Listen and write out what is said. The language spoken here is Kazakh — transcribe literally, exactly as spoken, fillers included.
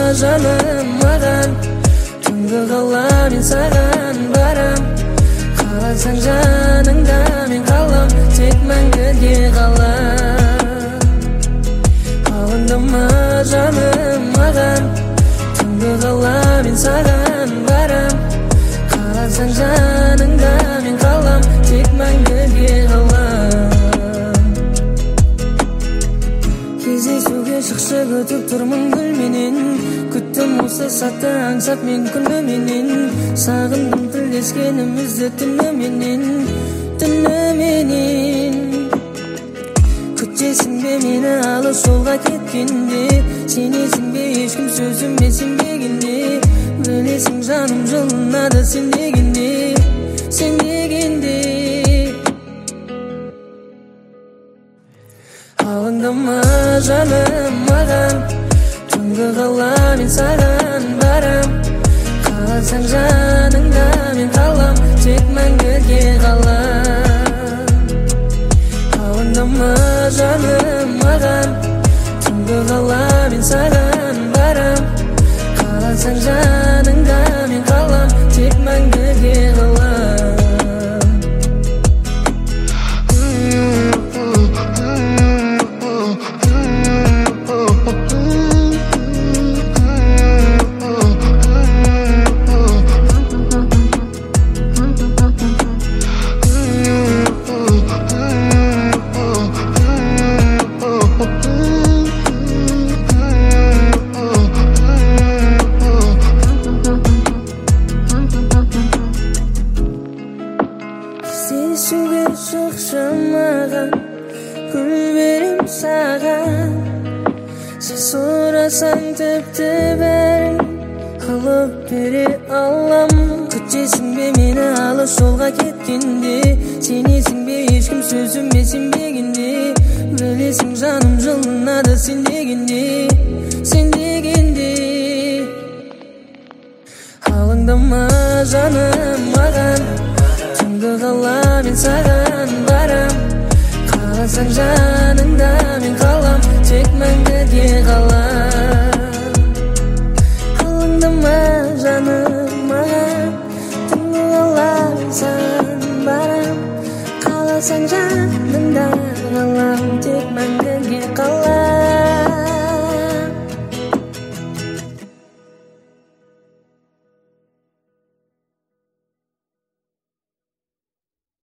жаным маған. Түнгі қала мен саған барам. Қаласаң жаныңда мен қалам, тек мәңгіге қалам. Алаңдама жаным маған. Түнгі қала мен саған барам. Қаласаң жаныңда мен қалам, тек мәңгіге қалам. Кездесуге шықшы күтіп тұрмын гүлменен. Күттім осы сәтті аңсап мен күніменен. Сағындым тілдескенімізді түніменен, түніменен. Күтесің бе мені алыс жолға кеткенде? Сенесің бе ешкім сөзіме сенбегенде? Білесің жаным жылынады сен дегенде, сен дегенде. Алаңдама жаным маған. Түнгі қала мен саған барам. Қаласаң жаныңда мен қалам, тек мәңгіге қалам. Алаңдама жаным маған. Түнгі қала мен саған барам. Қаласаң жаныңда мен қалам, тек мәңгіге қалам. Кездесуге шықшы маған, гүл берем саған. Сен сұрасаң тіпті бәрін алып бере алам. Күтесің бе мені алыс жолға кеткенде? Сенесің бе ешкім сөзіме сенбегенде? Білесің жаным жылынады сен дегенде, сен дегенде. Алаңдама жаным маған. Түнгі қала мен саған барам. Қаласаң жаныңда мен қалам, тек мәңгіге қалам.